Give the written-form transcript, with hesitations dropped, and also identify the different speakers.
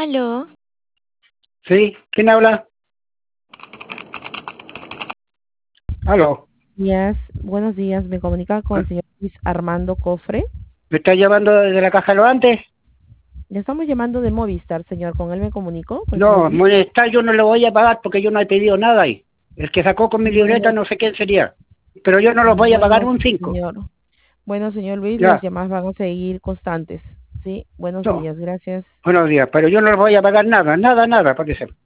Speaker 1: Aló,
Speaker 2: Sí, ¿quién habla? Aló,
Speaker 3: Buenos días, me comunica con
Speaker 2: ¿eh?
Speaker 3: el señor Luis Armando Cofre.
Speaker 2: ¿Me está llamando desde la caja lo antes?
Speaker 3: Le estamos llamando de Movistar, señor, con él me comunicó, con el señor
Speaker 2: No,
Speaker 3: Luis.
Speaker 2: molestar yo no le voy a pagar porque yo no he pedido nada ahí. El que sacó con mi libreta
Speaker 3: Bueno,
Speaker 2: no sé quién sería. Pero yo no los voy a pagar
Speaker 3: bueno,
Speaker 2: un 5.
Speaker 3: señor. Bueno, señor Luis, las
Speaker 2: Ya,
Speaker 3: llamadas van a seguir constantes. Sí, buenos
Speaker 2: no,
Speaker 3: días, gracias.
Speaker 2: buenos días, pero yo no los voy a pagar nada, nada, nada, parece.